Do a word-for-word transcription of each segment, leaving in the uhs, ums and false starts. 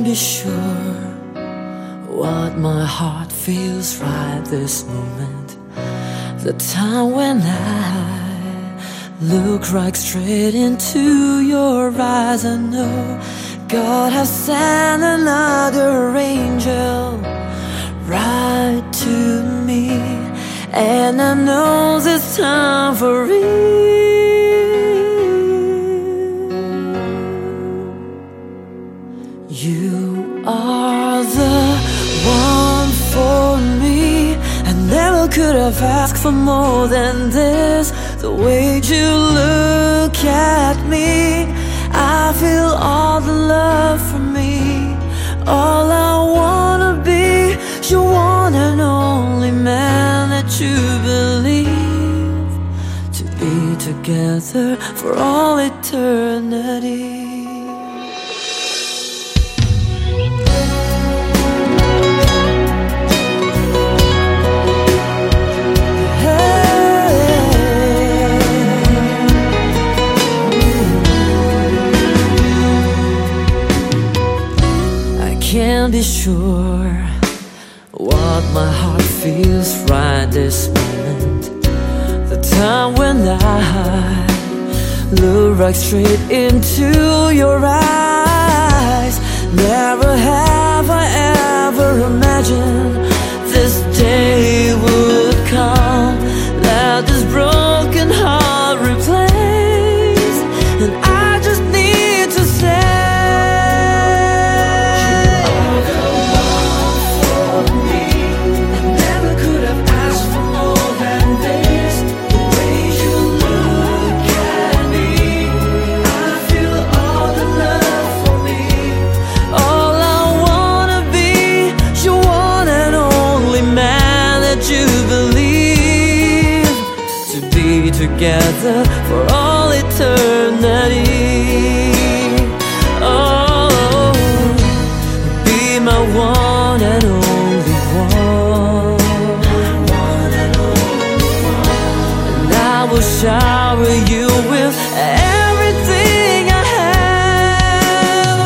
can't be sure what my heart feels right this moment. The time when I look right straight into your eyes, I know God has sent another angel right to me, and I know this time for real. You are the one for me. I never could have asked for more than this. The way you look at me, I feel all the love from me. All I wanna be, your one and only man that you believe, to be together for all eternity. Can't be sure what my heart feels right this moment. The time when I look right straight into your eyes. Never have I ever imagined this day would come. Let this broken heart replace, and I just need to say, together for all eternity. Oh, be my one and only one, and I will shower you with everything I have.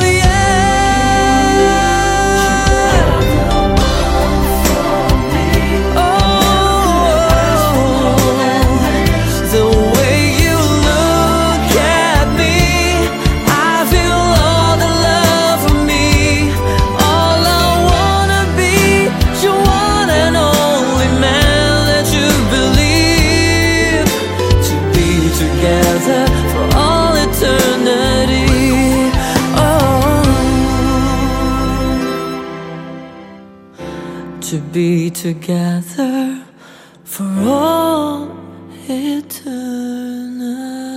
For all eternity, oh, to be together for all eternity.